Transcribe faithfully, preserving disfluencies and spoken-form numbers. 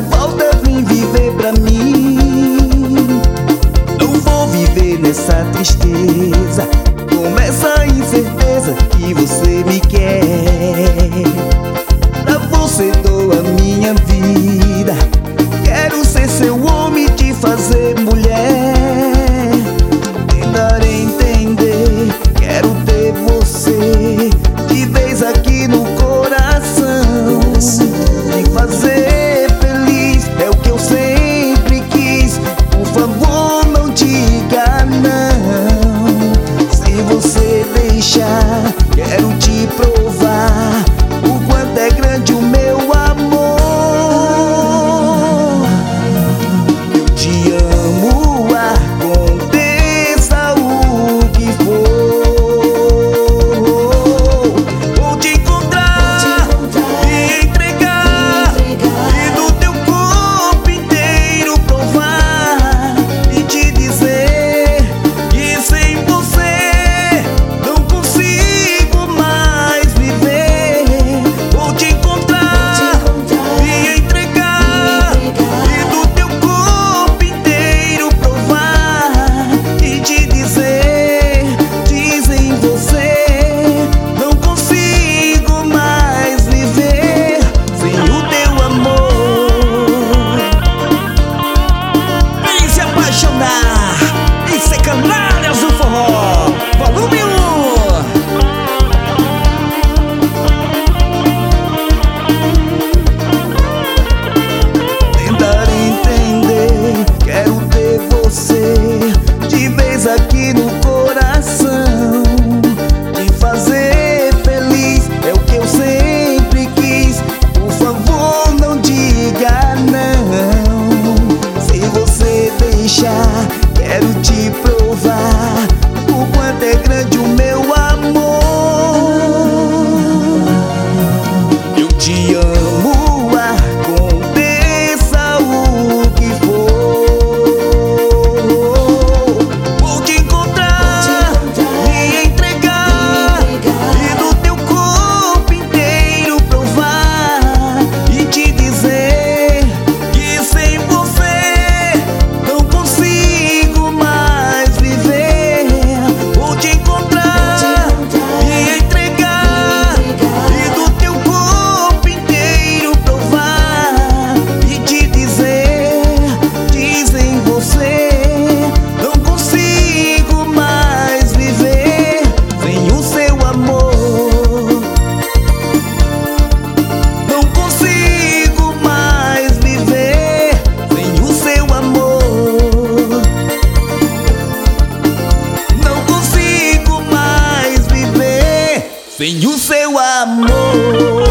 volta, vem viver pra mim. Não vou viver nessa tristeza, com essa incerteza que você me quer. Pra você dou a minha vida, quero ser seu homem, te fazer mulher. Tentar entender, quero ter você de vez aqui no coração. Me fazer feliz é o que eu sempre quis. Por favor, não diga não. Se você deixar, quero te provar o quanto é grande o meu amor. Eu te amo, aconteça o que for. Vou te encontrar, me entregar, e do teu corpo inteiro provar, e te dizer que sem você não consigo mais viver. Vou te encontrar, me entregar, e do teu corpo inteiro provar, e te dizer, dizem você, não consigo mais viver sem o teu amor. Vem se apaixonar e ser canalhas do forró, volume um. Tentar entender, quero ter você de vez aqui no coração. Te fazer feliz é o que eu sempre quis. Por favor, não diga não. Se você deixar, quero te provar o quanto é grande o meu amor. Eu te amo, aconteça o que for. Vou te encontrar, me entregar, e do teu corpo inteiro provar, e te dizer que sem você não consigo mais viver. Vou te encontrar, me entregar, e do teu corpo inteiro provar, e te dizer, dizem você, não consigo mais viver sem o seu amor. Não consigo mais viver sem o seu amor. Não consigo mais viver sem o seu amor.